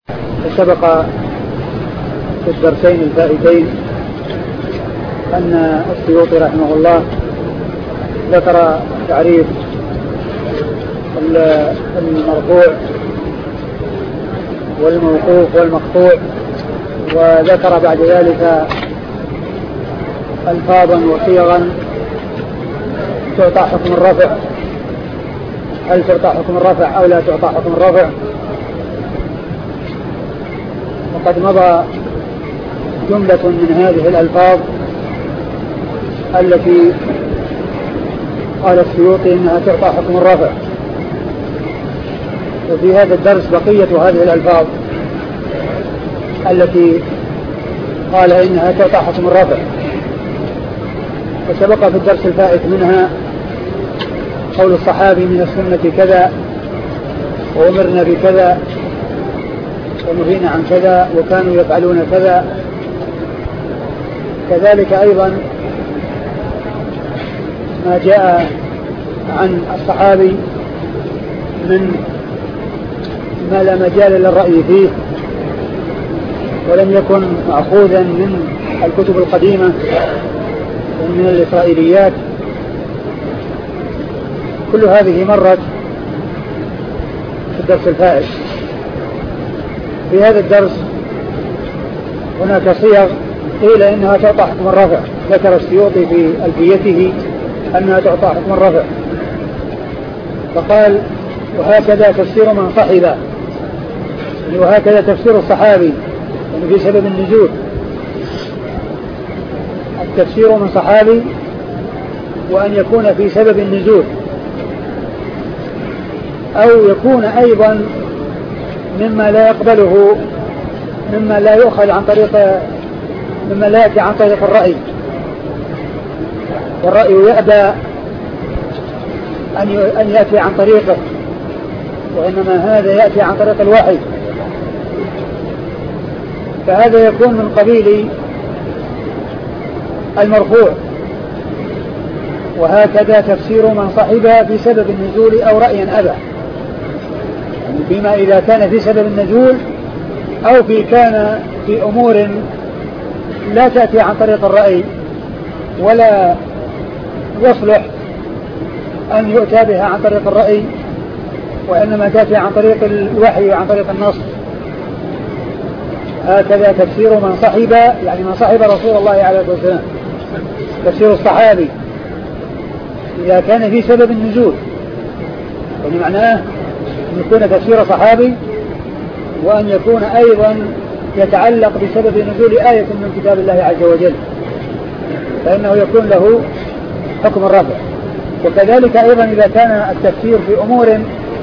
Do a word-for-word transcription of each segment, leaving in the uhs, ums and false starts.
سبق في الدرسين الفائتين أن السيوطي رحمه الله ذكر تعريف المرفوع والموقوف والمقطوع، وذكر بعد ذلك ألفاظا وصيغا تعطى حكم الرفع، هل تعطى حكم الرفع أو لا تعطى حكم الرفع. وقد مضى جملة من هذه الألفاظ التي قال السيوطي إنها تعطى حكم الرفع، وفي هذا الدرس بقية هذه الألفاظ التي قال إنها تعطى حكم الرفع. وسبق في الدرس الفائت منها قول الصحابي من السنة كذا، وأمرنا بكذا، ونهينا عن كذا، وكانوا يفعلون كذا. كذلك أيضا ما جاء عن الصحابي من ما لا مجال للرأي فيه ولم يكن مأخوذا من الكتب القديمة ومن الإسرائيليات. كل هذه مرت في الدرس الفائت. في هذا الدرس هناك صيغ قيل إنها تعطى حكم الرفع، ذكر السيوطي في ألفيته أنها تعطى حكم الرفع، فقال وهكذا تفسير من صحب، وهكذا تفسير الصحابي يعني في سبب النزول، التفسير من صحابي وأن يكون في سبب النزول، أو يكون أيضا مما لا يقبله، مما لا يؤخذ عن طريق، مما لا يأتي عن طريق الرأي، والرأي يأبى أن يأتي عن طريقه، وإنما هذا يأتي عن طريق الوحي، فهذا يكون من قبيل المرفوع. وهكذا تفسير من صحب في سبب النزول أو رأيا أبى، بما إذا كان في سبب النزول أو في كان في أمور لا تأتي عن طريق الرأي ولا يصلح أن يؤتى بها عن طريق الرأي، وإنما تأتي عن طريق الوحي وعن طريق النص. هكذا تفسير من صحب، يعني من صحب رسول الله عليه الصلاة والسلام، تفسير الصحابي إذا كان في سبب النزول، يعني معناه أن يكون تفسير صحابي وأن يكون أيضا يتعلق بسبب نزول آية من كتاب الله عز وجل، فإنه يكون له حكم الرفع. وكذلك أيضا إذا كان التفسير في أمور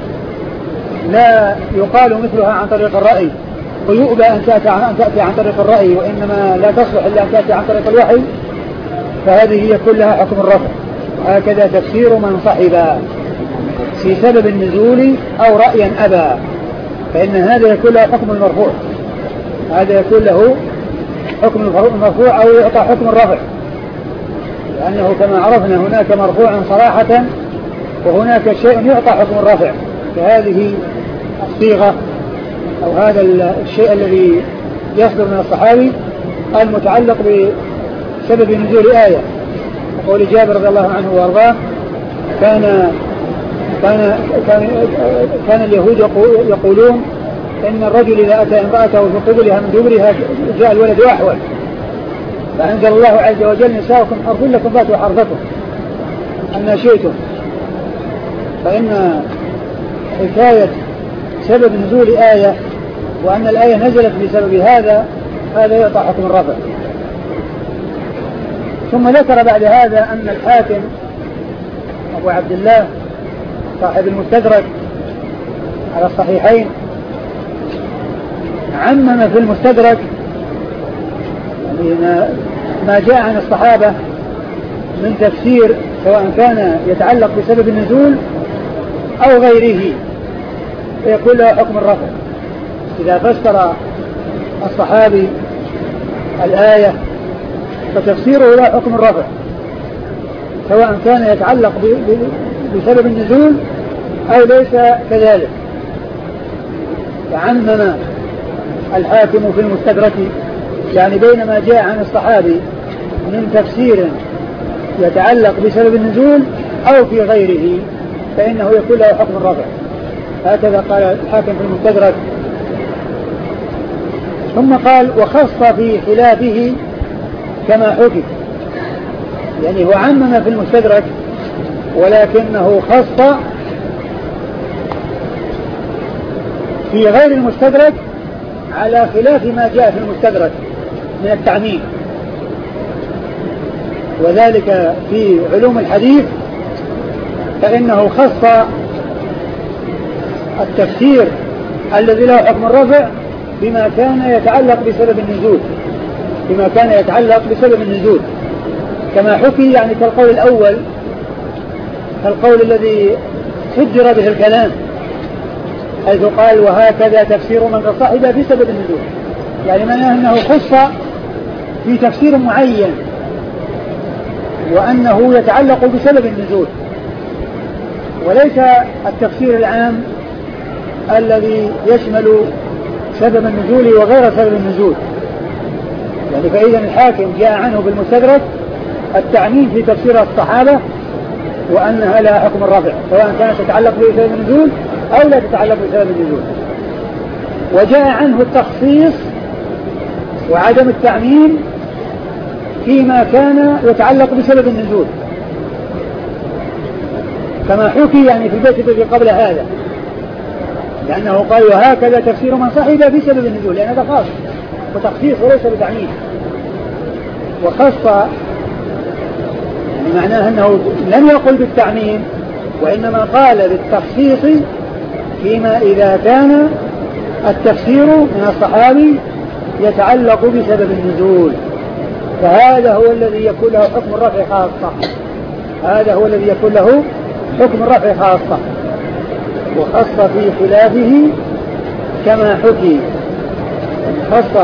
لا يقال مثلها عن طريق الرأي، ويؤبى أن تأتي عن طريق الرأي، وإنما لا تصلح إلا أن تأتي عن طريق الوحي، فهذه يكون لها حكم الرفع. هكذا تفسير من صحب في سبب النزول أو رأيا أبى، فإن هذا يكون له حكم المرفوع، هذا يكون له حكم المرفوع أو يعطى حكم الرفع، لأنه كما عرفنا هناك مرفوع صراحة وهناك شيء يعطى حكم الرفع. فهذه الصيغة أو هذا الشيء الذي يصدر من الصحابي المتعلق بسبب نزول آية، وقول جابر رضي الله عنه وارضاه كان كان كان, كان اليهود يقولون إن الرجل إذا أتى امرأته في قبلها من دبرها جاء الولد أحول، فأنزل الله عز وجل نساؤكم حرث لكم فاتوا حرثكم أن شئتم. فإن حكاية سبب نزول آية وأن الآية نزلت بسبب هذا، هذا يعطى حكم الرفع. ثم ذكر بعد هذا أن الحاكم أبو عبد الله صاحب المستدرك على الصحيحين عمم في المستدرك يعني ما جاء عن الصحابة من تفسير سواء كان يتعلق بسبب النزول أو غيره، فيكون له حكم الرفع. إذا فسر الصحابي الآية فتفسيره له حكم الرفع، سواء كان يتعلق بسبب النزول أو ليس كذلك. فعمم الحاكم في المستدرك، يعني بينما جاء عن الصحابي من تفسير يتعلق بسبب النزول أو في غيره فإنه يكون له حكم الرفع. هكذا قال الحاكم في المستدرك. ثم قال وخص في خلافه كما حكي، يعني هو عمم في المستدرك ولكنه خص في غير المستدرك على خلاف ما جاء في المستدرك من التعميم، وذلك في علوم الحديث فإنه خص التفسير الذي له حكم الرفع بما كان يتعلق بسبب النزول، بما كان يتعلق بسبب النزول كما حكي، يعني كالقول الأول، كالقول الذي سجر به الكلام حيث قال وهكذا تفسير من قد صحب بسبب النزول، يعني معناه أنه خص في تفسير معين وأنه يتعلق بسبب النزول، وليس التفسير العام الذي يشمل سبب النزول وغير سبب النزول. يعني فإذا الحاكم جاء عنه بالمستدرك التعميم في تفسير الصحابة وأنها لها حكم الرفع سواء كانت تتعلق بسبب النزول أو لا تتعلق بسبب النزول، وجاء عنه التخصيص وعدم التعميم فيما كان يتعلق بسبب النزول كما حكي يعني في البيت الذي قبل هذا، لأنه قال وهكذا تفسير من صحب بسبب النزول، لأن هذا خاص وتخصيص وليس بتعميم. وخص يعني معناه أنه لم يقل بالتعميم وإنما قال بالتخصيص فيما إذا كان التفسير من الصحابي يتعلق بسبب النزول، فهذا هو الذي يكون له حكم الرفع خاصة، هذا هو الذي يكون له حكم الرفع خاصة. وخص في خلافه كما حكي، خص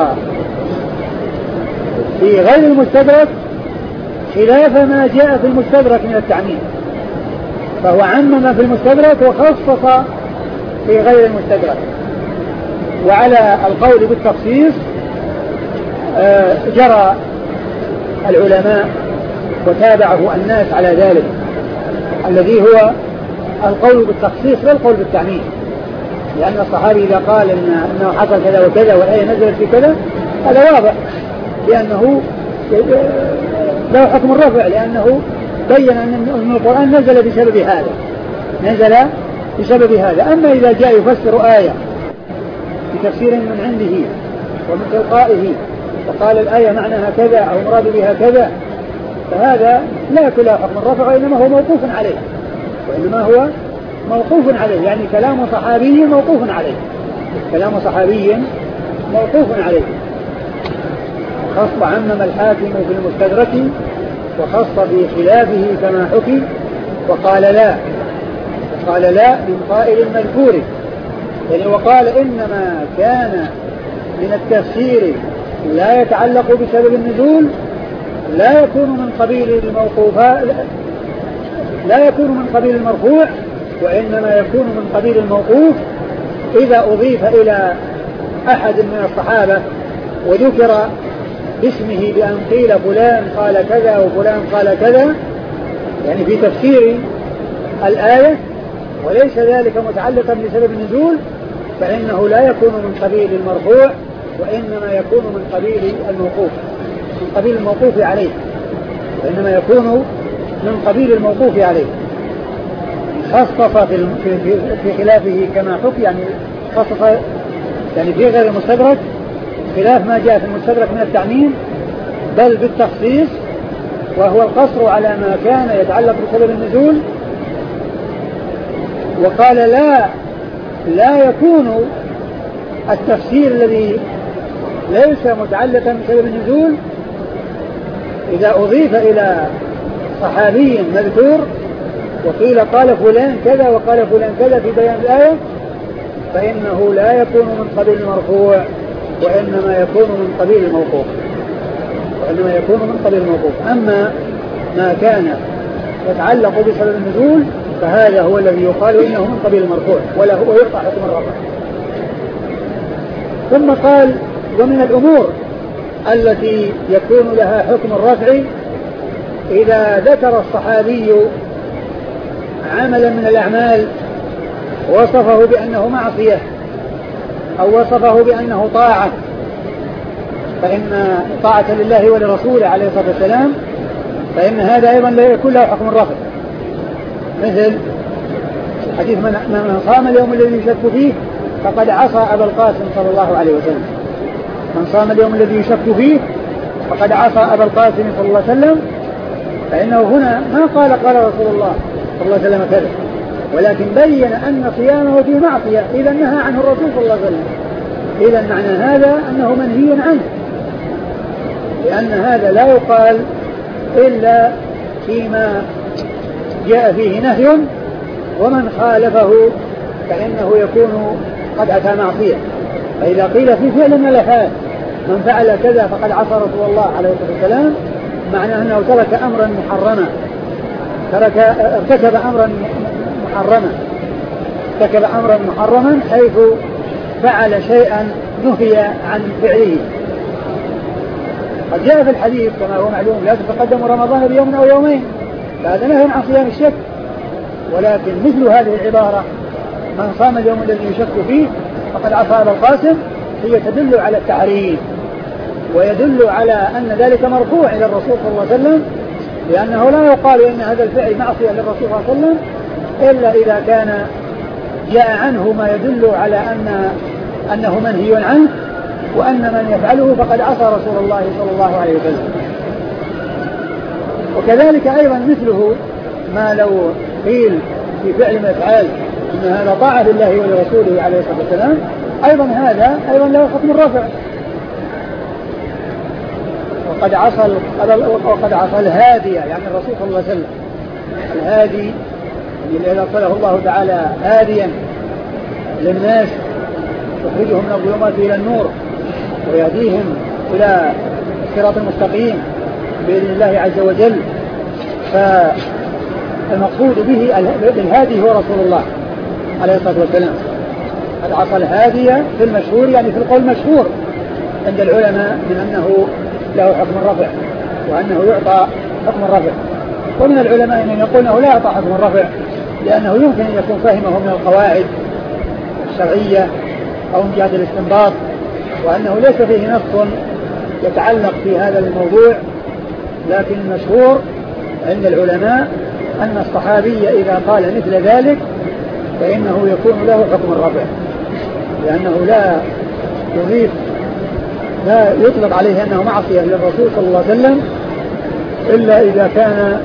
في غير المستدرك خلاف ما جاء في المستدرك من التعميم، فهو عمم في المستدرك وخصص في غير المستدرك. وعلى القول بالتخصيص جرى العلماء وتابعه الناس على ذلك، الذي هو القول بالتخصيص والقول بالتعميم، لأن الصحابي إذا قال إن أنه حصل كذا وكذا والآية نزلت في كذا هذا واضح لأنه له حكم الرفع، لأنه بين أن القرآن نزل بسبب هذا، نزل بسبب هذا. أما إذا جاء يفسر آية بتفسير من عنده ومن تلقائه وقال الآية معناها كذا أو مراد بها كذا فهذا لا يكون له حكم الرفع وإنما هو موقوف عليه، وإنما هو موقوف عليه، يعني كلام صحابي موقوف عليه، كلام صحابي موقوف عليه. خص عمم الحاكم في المستدرك وخص في خلافه كما حكي، وقال لا، وقال لا من قائل المذكور، يعني وقال إنما كان من التفسير لا يتعلق بسبب النزول لا يكون من قبيل الموقوفات، لا يكون من قبيل المرفوع، وإنما يكون من قبيل الموقوف إذا أضيف إلى أحد من الصحابة وذكر باسمه بأن قيل فلان قال كذا وفلان قال كذا، يعني في تفسير الآية، وليس ذلك متعلقا بسبب النزول، فإنه لا يكون من قبيل المرفوع وإنما يكون من قبيل الموقوف، من قبيل الموقوف عليه، وإنما يكون من قبيل الموقوف عليه. خصص في, في, في خلافه كما حكي، يعني خصص يعني في غير المستدرك خلاف ما جاء في المستدرك من التعميم، بل بالتخصيص، وهو القصر على ما كان يتعلق بسبب النزول. وقال لا لا يكون التفسير الذي ليس متعلقا بسبب النزول إذا أضيف إلى صحابي مذكور وقيل قال فلان كذا وقال فلان كذا في بيان الآية فإنه لا يكون من قبيل المرفوع وإنما يكون من قبيل الموقوف، وإنما يكون من قبيل الموقوف. أما ما كان يتعلق بسبب النزول فهذا هو الذي يقال إنه من قبيل المرفوع ولا هو يقطع حكم الرفع. ثم قال ومن الأمور التي يكون لها حكم الرفع إذا ذكر الصحابي عملا من الأعمال وصفه بأنه معصية أو وصفه بأنه طاعة، فإن طاعة لله ولرسوله عليه الصلاة والسلام فإن هذا أيضا لا يكون له حكم الرفع، مثل حديث من, من صام اليوم الذي يشك فيه فقد عصى أبا القاسم صلى الله عليه وسلم. من صام اليوم الذي يشك فيه فقد عصى أبا القاسم صلى الله عليه وسلم، فإنه هنا ما قال قال رسول الله صلى الله عليه وسلم كذا، ولكن بين أن صيامه في معصية إذا نهى عنه الرسول صلى الله عليه وسلم. إذا معنى هذا أنه منهي عنه، لأن هذا لا يقال إلا فيما جاء فيه نهي، ومن خالفه فإنه يكون قد أتى معصية. فإذا قيل في فعل من الأفعال من فعل كذا فقد عصى رسول الله عليه الصلاة والسلام، معنى أنه ترك أمرا محرما، ترك ارتكب أمرا محرما ارتكب أمرا محرما حيث فعل شيئا نهي عن فعله. قد جاء في الحديث كما هو معلوم لا تتقدم رمضان بيوم أو يومين، فهذا نهي عن صيام الشك، ولكن مثل هذه العبارة من صام اليوم الذي يشك فيه فقد عصى أبا القاسم هي تدل على التحريم، ويدل على أن ذلك مرفوع إلى الرسول صلى الله عليه وسلم، لأنه لا يقال إن هذا الفعل معصية للرسول صلى الله عليه وسلم إلا إذا كان جاء عنه ما يدل على أن أنه منهي عنه، وأن من يفعله فقد عصى رسول الله صلى الله عليه وسلم. وكذلك أيضا مثله ما لو قيل في فعل من الأفعال أن هذا طاعة لله ولرسوله عليه الصلاة والسلام، أيضا هذا أيضا له حكم الرفع. وقد عصى وقد عصى الهادي يعني الرسول صلى الله عليه وسلم، الهادي الذي أرسله الله تعالى هاديا للناس يخرجهم من الظلمات إلى النور ويهديهم إلى الصراط المستقيم بإذن الله عز وجل. فالمقصود به الهادي هو رسول الله عليه الصلاة والسلام. قد عصى الهادي في المشهور يعني في القول المشهور عند العلماء من أنه له حكم الرفع وأنه يعطى حكم الرفع، ومن العلماء من يقول أنه لا يعطى حكم الرفع لأنه يمكن أن يكون فهمه من القواعد الشرعية أو من جهة الاستنباط، وأنه ليس فيه نص يتعلق في هذا الموضوع. لكن المشهور عند العلماء أن الصحابي إذا قال مثل ذلك فإنه يكون له حكم الرفع، لأنه لا يضيف لا يطلق عليه أنه معصية للرسول صلى الله عليه وسلم إلا إذا كان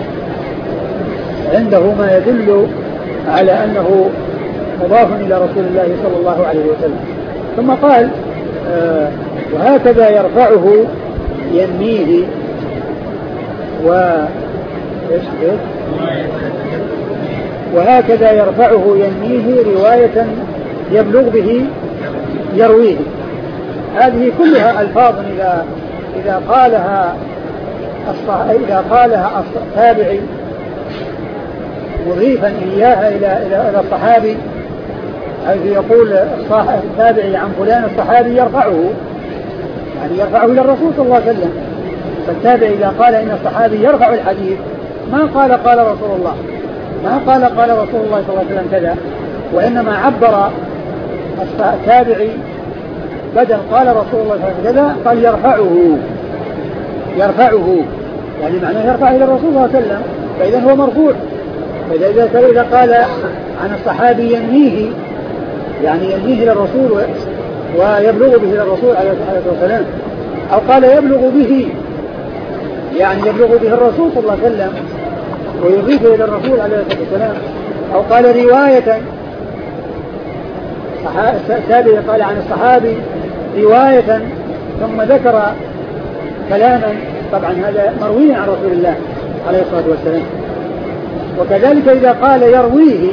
عنده ما يدل على أنه مضاف إلى رسول الله صلى الله عليه وسلم. ثم قال آه وهكذا يرفعه ينميه و وهكذا يرفعه ينميه رواية يبلغ به يرويه. هذه كلها ألفاظ إذا إذا قالها إذا قالها التابعي مضيفا إياها إلى إلى الصحابي، حيث يقول التابعي عن فلان الصحابي يرفعه يعني يرفعه إلى الرسول صلى الله عليه وسلم. فالتابعي إذا قال إن الصحابي يرفع الحديث ما قال قال رسول الله، ما قال قال رسول الله صلى الله عليه وسلم كذا، وإنما عبر التابعي بدل قال رسول الله صلى الله عليه وسلم قال يرفعه يرفعه يعني معناه يرفع إلى الرسول صلى الله عليه وسلم، فإذا هو مرفوع. فإذا إذا قال عن الصحابي ينميه يعني ينميه إلى الرسول ويبلغ به إلى الرسول عليه الصلاة والسلام، أو قال يبلغ به يعني يبلغ به الرسول صلى الله عليه وسلم ويضيفه إلى الرسول عليه الصلاة والسلام، أو قال رواية التابعي قال عن الصحابي رواية ثم ذكر كلاما طبعا هذا مروي عن رسول الله عليه الصلاة والسلام. وكذلك إذا قال يرويه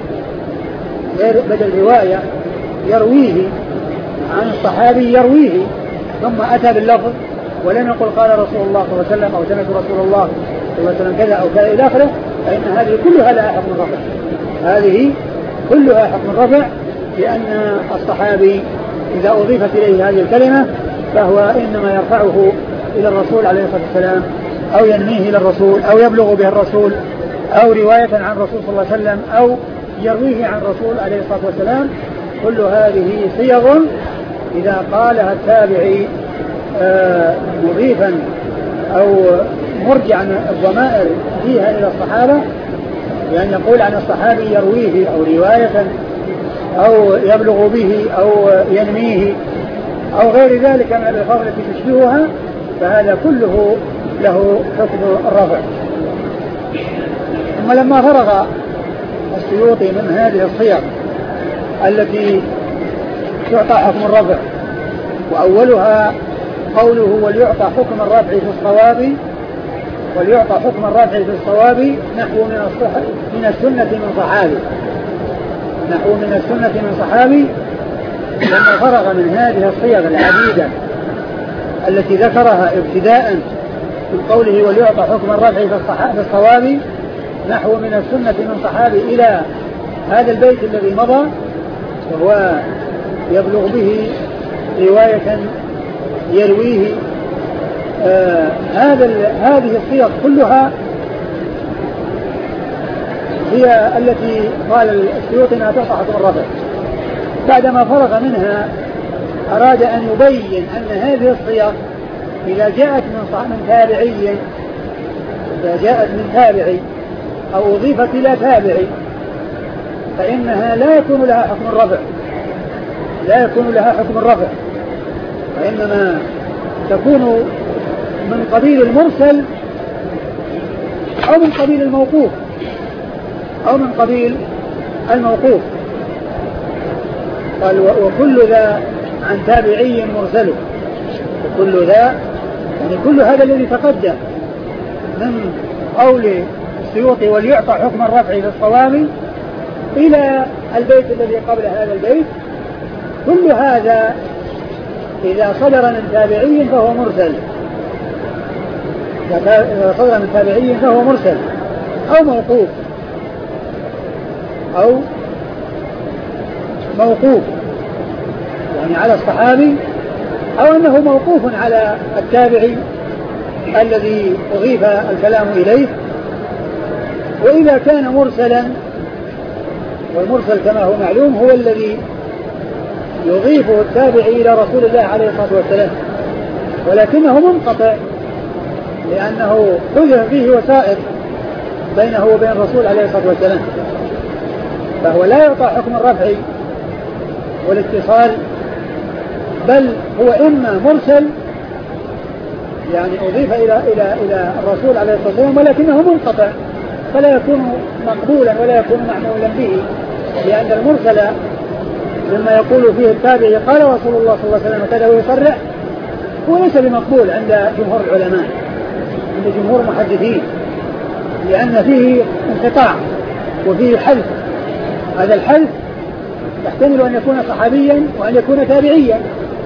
بدل رواية يرويه عن الصحابي يرويه ثم أتى باللفظ ولم يقل قال رسول الله صلى الله عليه وسلم أو سمعت رسول الله صلى الله عليه وسلم كذا أو كذا إلى آخره، فإن هذه كلها لها حكم الرفع، هذه كلها حكم الرفع لأن الصحابي إذا أضيفت إليه هذه الكلمة فهو إنما يرفعه إلى الرسول عليه الصلاة والسلام أو ينميه إلى الرسول أو يبلغ به الرسول أو رواية عن الرسول صلى الله عليه وسلم أو يرويه عن الرسول عليه الصلاة والسلام. كل هذه صيغ إذا قالها التابعي مضيفا أو مرجعا الضمائر فيها إلى الصحابة، بأن يقول عن الصحابي يرويه أو رواية أو يبلغ به أو ينميه أو غير ذلك من الألفاظ التي تشبهها، فهذا كله له حكم الرفع. ثم لما فرغ السيوطي من هذه الصيغ التي تعطى حكم الرفع، وأولها قوله وليعطى حكم الرفع في الصواب، وليعطى حكم الرفع في الصواب نحو من الصح من السنة من صحابي، نحو من السنة من صحابي. لما فرغ من هذه الصيغ العديدة التي ذكرها ابتداء في قوله وليعطى حكم الرفع في الصواب نحو من السنة من صحابي إلى هذا البيت الذي مضى، وهو يبلغ به رواية يرويه، آه هذا هذه الصيغ كلها هي التي قال السيوطي انها تعطى حكم الرفع. بعدما فرغ منها أراد أن يبين أن هذه الصيغ إذا جاءت من من تابعي إذا جاءت من تابعي أو أضيفت إلى تابعي فإنها لا يكون لها حكم الرفع، لا يكون لها حكم الرفع، وإنما تكون من قبيل المرسل أو من قبيل الموقوف أو من قبيل الموقوف. قال وكل ذا عن تابعي مرسل، وكل ذا يعني كل هذا الذي تقدم من قول السيوطي وليعطى حكم الرفع في الصواب إلى البيت الذي قبل هذا البيت، كل هذا إذا صدر من تابعي فهو مرسل، إذا صدر من تابعي فهو مرسل أو موقوف أو موقوف يعني على الصحابي، أو أنه موقوف على التابعي الذي أضيف الكلام إليه. وإذا كان مرسلا، والمرسل كما هو معلوم هو الذي يضيفه التابعي إلى رسول الله عليه الصلاة والسلام، ولكنه منقطع لأنه حذف فيه وسائط بينه وبين الرسول عليه الصلاة والسلام، فهو لا يعطى حكم الرفع والاتصال، بل هو إما مرسل يعني أضيف إلى إلى إلى الرسول عليه الصلاة والسلام ولكنه منقطع، فلا يكون مقبولا ولا يكون معمولا به، لأن المرسل لما يقول فيه التابعي قال رسول الله صلى الله عليه وسلم كذا ويصرح هو ليس بمقبول عند جمهور العلماء، عند جمهور المحدثين، لأن فيه انقطاع وفيه حذف. هذا الحذف يحتمل أن يكون صحابيا وأن يكون تابعيا،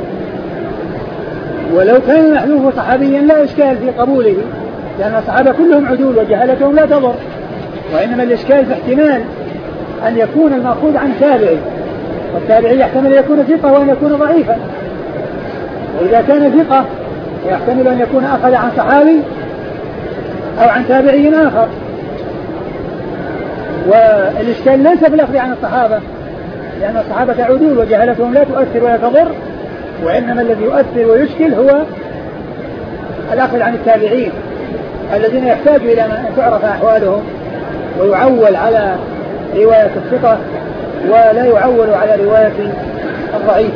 ولو كان المحذوف صحابيا لا إشكال في قبوله، لأن الصحابة كلهم عدول وجهالتهم لا تضر، وإنما الإشكال في احتمال أن يكون المأخوذ عن تابعي، والتابعي يحتمل أن يكون ثقة وأن يكون ضعيفا، وإذا كان ثقة يحتمل أن يكون أخذ عن صحابي أو عن تابعي آخر. والإشكال ليس بالأخذ عن الصحابة، لأن الصحابة عدول وجهالتهم لا تؤثر ولا تضر، وإنما الذي يؤثر ويشكل هو الأخذ عن التابعين الذين يحتاج إلى أن تعرف أحوالهم ويعول على رواية الثقة ولا يعول على رواية الضعيف.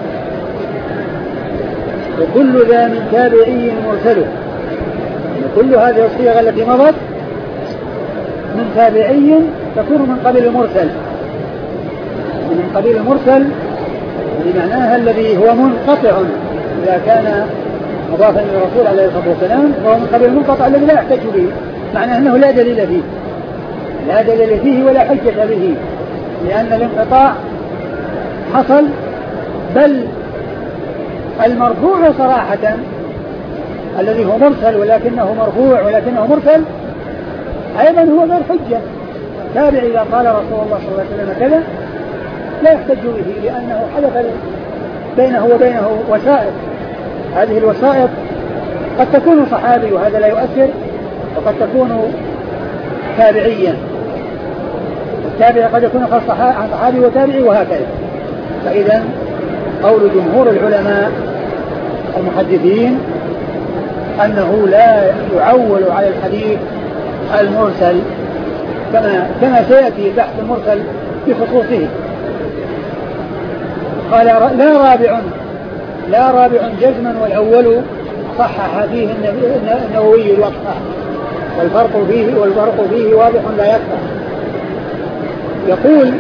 وكل ذا من تابعي مرسل، كل هذه الصيغ التي مضت من تابعي تكون من قبيل المرسل، من قبيل المرسل بمعناها الذي هو منقطع إذا كان مضافا إلى الرسول عليه الصلاة والسلام، وهو من قبيل المنقطع الذي لا يحتج به، معناه أنه لا دليل فيه، لا دليل فيه ولا حجة به، لأن الانقطاع حصل. بل المرفوع صراحة الذي هو مرسل ولكنه مرفوع ولكنه مرسل أيضا هو غير حجة. تابع إذا قال رسول الله صلى الله عليه وسلم كذا لا يحتج به لأنه حدث بينه وبينه وسائط. هذه الوسائط قد تكون صحابي وهذا لا يؤثر، وقد تكون تابعيا، التابع قد يكون خاص عن صحابي وتابعي وهكذا. فإذا قول جمهور العلماء المحدثين أنه لا يعول على الحديث المرسل كما كما سيأتي البحث المرسل بخصوصه. قال لا رابع لا رابع جزما، والأول صحح فيه النووي الوقفة، والفرق فيه والفرق فيه واضح لا يخفى. يقول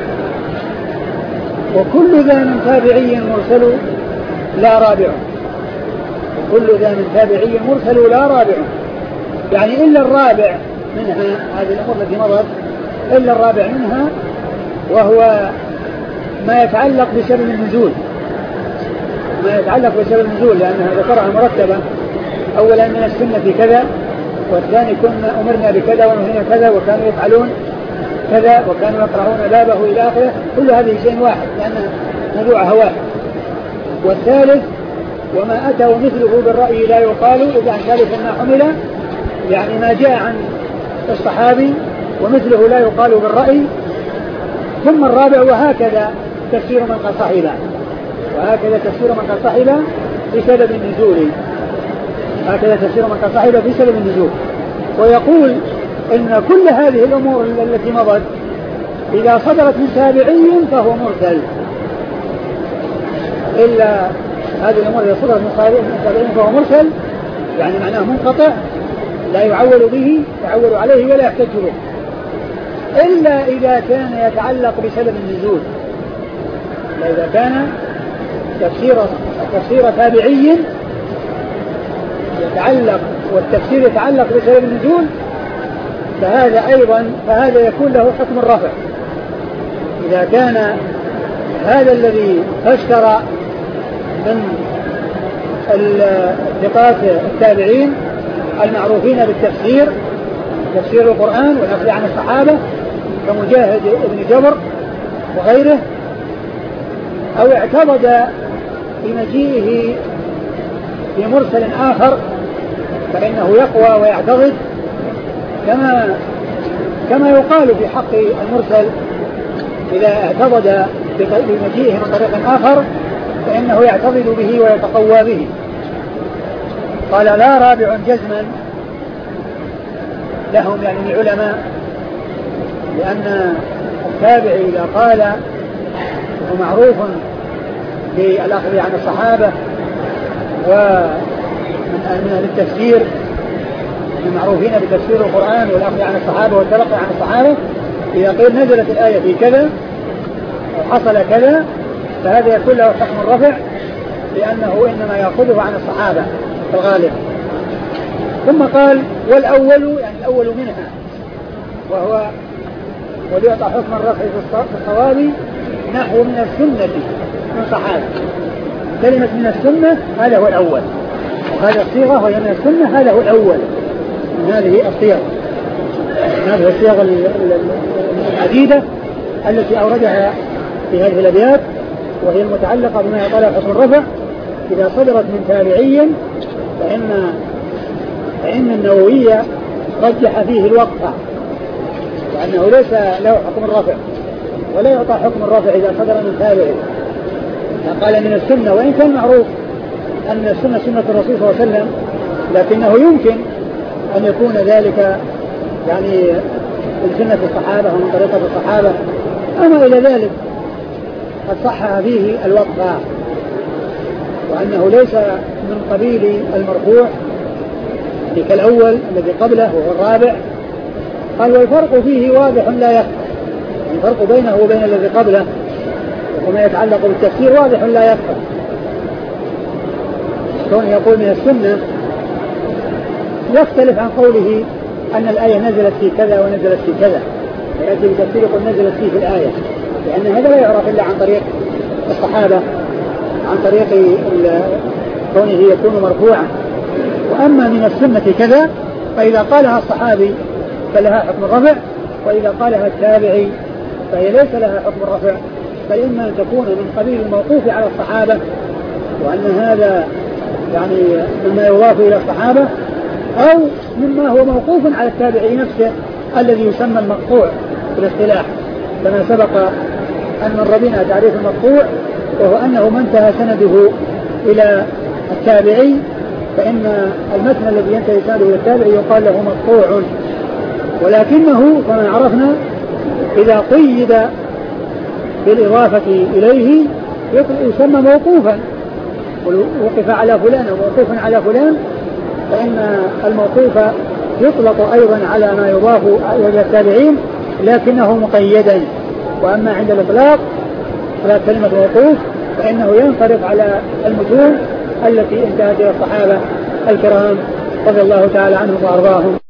وكل ذا من تابعي مرسل لا رابع، كل ذا من تابعي مرسل لا رابع، يعني إلا الرابع منها، هذه الأمور التي مضت إلا الرابع منها، وهو ما يتعلق بسبب النزول، ما يتعلق بسبب النزول لأنها ذكرها مرتبة، أولا من السنة كذا، والثاني كنا أمرنا بكذا ونهينا كذا، وكانوا يفعلون كذا، وكانوا يقرؤون بابه إلى آخره، كل هذه شيء واحد لأن موضوعها واحد. والثالث وما أتوا مثله بالرأي لا يقال إذا عن ثالث ما حمل، يعني ما جاء عن الصحابي ومثله لا يقال بالرأي. ثم الرابع وهكذا تفسير من قد صحبه، وهكذا تفسير من قد صحبه بسبب النزول، هكذا تفسير من قد صحبه بسبب النزول. ويقول إن كل هذه الأمور التي مضت إذا صدرت من تابعي فهو مرسل، إلا هذه الأمور إذا صدرت من تابعي فهو مرسل، يعني معناه منقطع لا يعول به يعول عليه ولا يحتج به، إلا إذا كان يتعلق بسبب النزول، إلا إذا كان تفسير تفسير تابعي يتعلق والتفسير يتعلق بسبب النزول، فهذا أيضا فهذا يكون له حكم الرفع. إذا كان هذا الذي فسر من الثقات التابعين المعروفين بالتفسير، تفسير القرآن والأخذ عن الصحابة كمجاهد ابن جبر وغيره، أو اعتمد بمجيئه بمرسل آخر فإنه يقوى ويعتضد، كما كما يقال في حق المرسل إذا اعتضد بمجيئه من طريق آخر فإنه يعتضد به ويتقوى به. قال لا رابع جزما لهم، يعني العلماء، لأن التابع إذا قال هو معروف بالأخذ عن الصحابة ومن التفسير، المعروفين بتفسير القرآن والأخذ عن الصحابة والتلقي عن الصحابة، إذا قيل نزلت الآية في كذا وحصل كذا فهذا يكون له حكم الرفع، لأنه إنما يأخذه عن الصحابة في الغالب. ثم قال والأول، يعني الأول منها، وهو وليعطى حكم الرفع في الصواب نحو من السنة من صحابة. كلمة من السنة هذا هو الأول، وهذا الصيغة وهي من السنة هذا هو الأول من هذه الصيغ، هذه الصيغ العديدة التي أوردها في هذه الأبيات، وهي المتعلقة بما يطلع حكم الرفع. إذا صدرت من تابعي فإن فإن النووية رجح فيه الوقفة، وأنه ليس له حكم الرفع ولا يعطى حكم الرفع إذا صدر من تابعي. قال من السنة، وإن كان معروف أن السنة سنة الرسول صلى الله عليه وسلم، لكنه يمكن أن يكون ذلك يعني من سنة الصحابة ومن طريقة الصحابة. أما إلى ذلك قد صح فيه الوقفة، وأنه ليس من قبيل المرفوع كالأول الذي قبله وهو الرابع. قال والفرق فيه واضح لا يخفى، الفرق بينه وبين الذي قبله وما يتعلق بالتفسير واضح لا يخفى. كونه يقول من السنة يختلف عن قوله أن الآية نزلت في كذا ونزلت في كذا، فيأتي بتفسير يقول نزلت فيه في الآية، لأن هذا لا يعرف إلا عن طريق الصحابة، عن طريق كونه يكون مرفوعا. وأما من السنة كذا فإذا قالها الصحابي فلها حكم الرفع، وإذا قالها التابعي فهي ليس لها حكم الرفع، بل إما أن تكون من قبيل الموقوف على الصحابة وأن هذا يعني مما يضاف إلى الصحابة، أو مما هو موقوف على التابعي نفسه الذي يسمى المقطوع في الاصطلاح، كما سبق أن مر بنا تعريف المقطوع، وهو أنه ما انتهى سنده إلى التابعي، فإن المتن الذي ينتهي سنده إلى التابعي يقال له مقطوع. ولكنه كما عرفنا إذا قيد بالإضافة إليه يسمى موقوفا، وقف على فلان وموقوفا على فلان، فإن الموقوف يطلق أيضا على ما يضاف إلى التابعين لكنه مقيدا. وأما عند الإطلاق على كلمة موقوف فإنه ينصرف على المتون التي انتهت إلى الصحابة الكرام رضي الله تعالى عنهم وأرضاهم.